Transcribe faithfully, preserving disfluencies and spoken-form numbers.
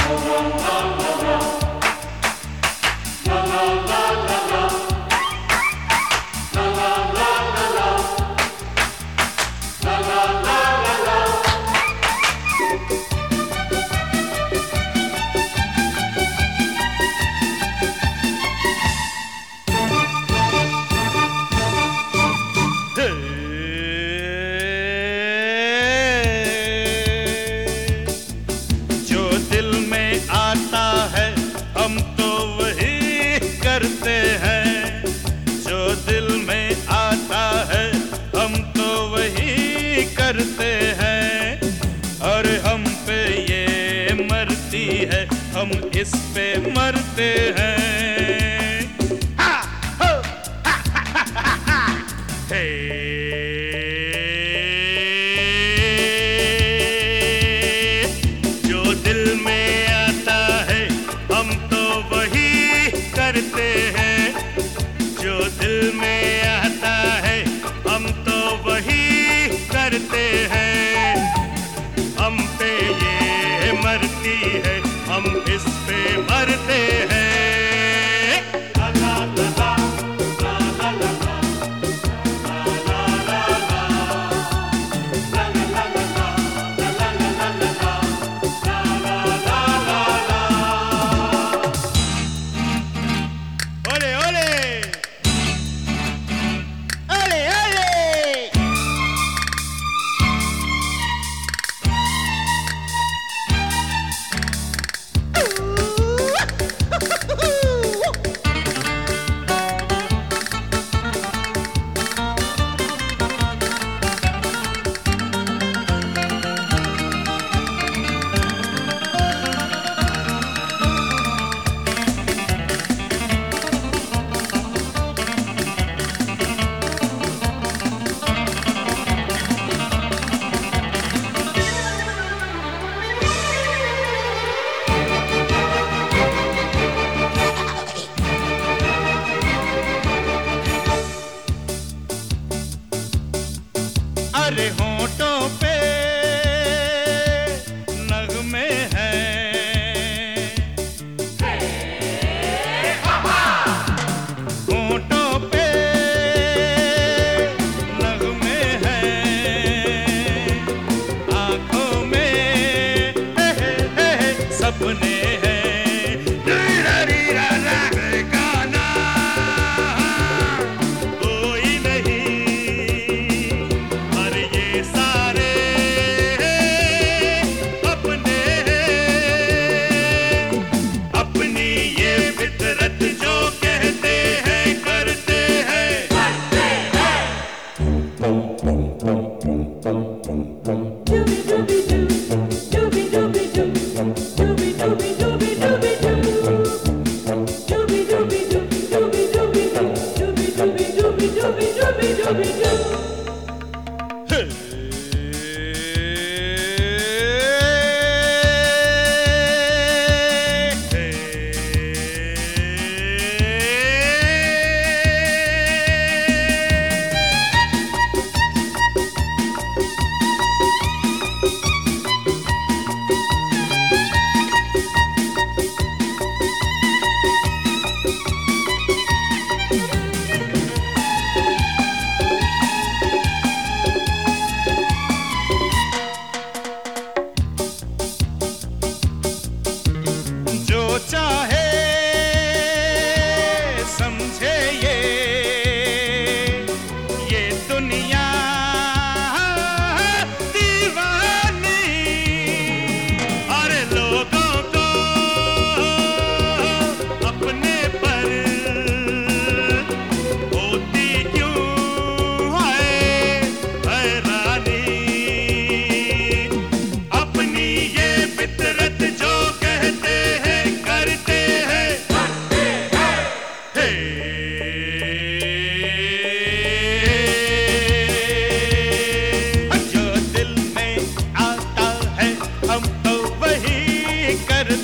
करते हैं, जो दिल में आता है हम तो वही करते हैं। और हम पे ये मरती है, हम इस पे मरते हैं। हा, हो, हा, हा, हा, हा, हा। हे जो दिल में आता है हम तो वही करते हैं, जो दिल में आता है हम तो वही करते हैं। हम पे ये मरती है, हम इस पे मरते हैं। ला ला ला ला ला ला ला ला ला ला ला ला ला ओले ओले ओले ओले। अरे होंठों पे नगमे हैं, होंठों पे नगमे हैं, आँखों में हे हे हे हे सपने हैं। रीरा रीरा रा गाना कोई नहीं, ये सारे अपने हैं, अपनी ये फितरत जो कहते हैं करते हैं, करते हैं। चाहे समझे ये ये दुनिया दीवानी, अरे लोगों को अपने पर होती क्यों है हैरानी। अपनी ये फितरत जो कहते हैं करते हैं, करते हैं। हे जो दिल में आता है हम तो वही करते